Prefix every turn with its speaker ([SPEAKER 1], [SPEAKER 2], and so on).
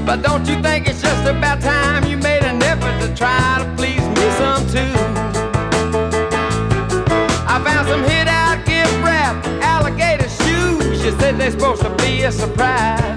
[SPEAKER 1] But don't you think it's just about time you made an effort to try to please me some too? I found some hit out gift wrap alligator shoes. You said they're supposed to be a surprise.